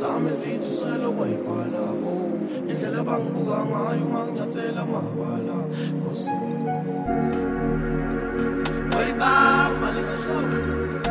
zami zithi uselo kwayibhala indlela bangibuka ngayo manginyathela amabala Nkosi wayibamba lingashawo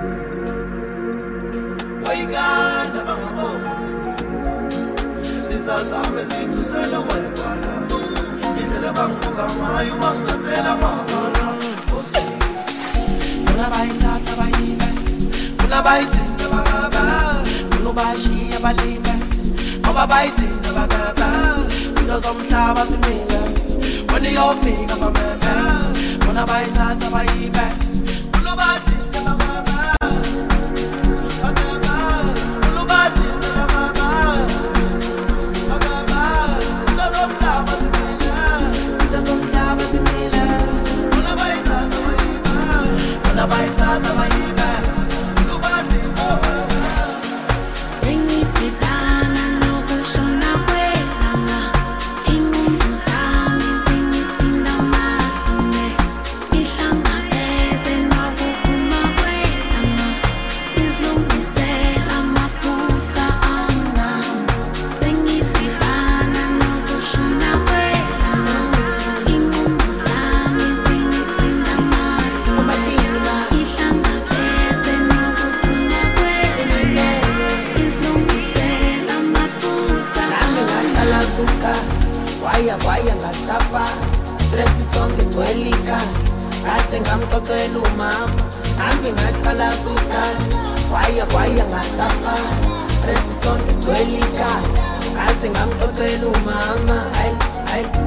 wayiganda bangabona zitha zami zithi uselo kwayibhala indlela bangibuka ngayo manginyathela amabala Nkosi Kuna bayithatha bayibe Kuna bayithinta bakabazi Kuna bayishiya balime Ngoba bayithinta bakabazi Zinto zomhlaba simile Wena iyofika bamemezi Kuna bayithatha bayibe Kuna bayithinta bakabazi Bakabazi Kuna bayithinta bakabazi Bakabazi Zinto zomhlaba simile Zinto zomhlaba simile Kuna bayithatha bayibe Kuna bayithatha bayibe Waya ngasafa stress sonke twelika Kase ngamxoxela umama Nami ngaqala kukhala Waya ngasafa stress sonke twelika Kase ngamxoxela umama Ay